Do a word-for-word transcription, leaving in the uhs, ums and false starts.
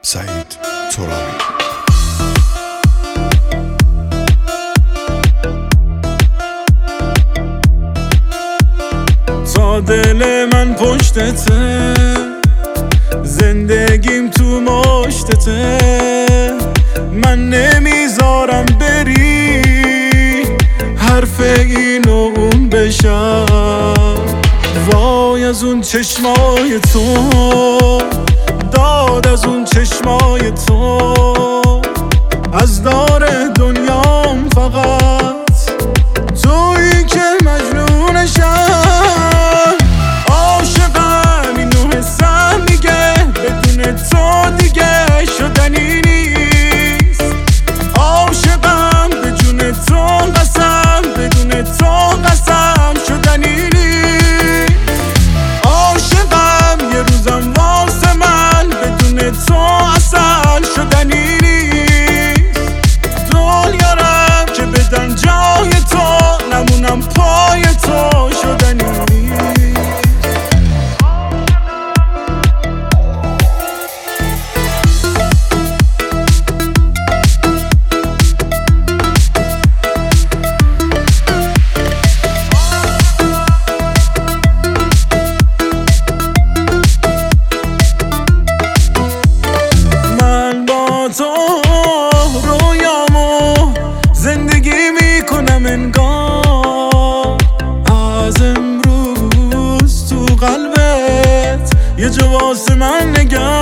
سعید ترابی. تا دل من پشتته، زندگیم تو مشتته، من نمیذارم بری، حرف این و اون بشم. وای از اون چشمای تو، داد از اون چشمای تو، از دار دنیام فقط تویی که مجنونشم. عاشقم اینو حسم میگه، بدون تو دیگه شدنی نیست. عاشقم به جون تو قسم، بدون تو قسم شدنی نیست. عاشقم یه روزم واسه من، بدون تو اصل شدنی نیست. دنیارم که بدن جای تو، نمونم پای تو شدنی نیست. من با تو رویامو زندگی میکنم انگار، از امروز تو قلبت یه جا واسه من نگه.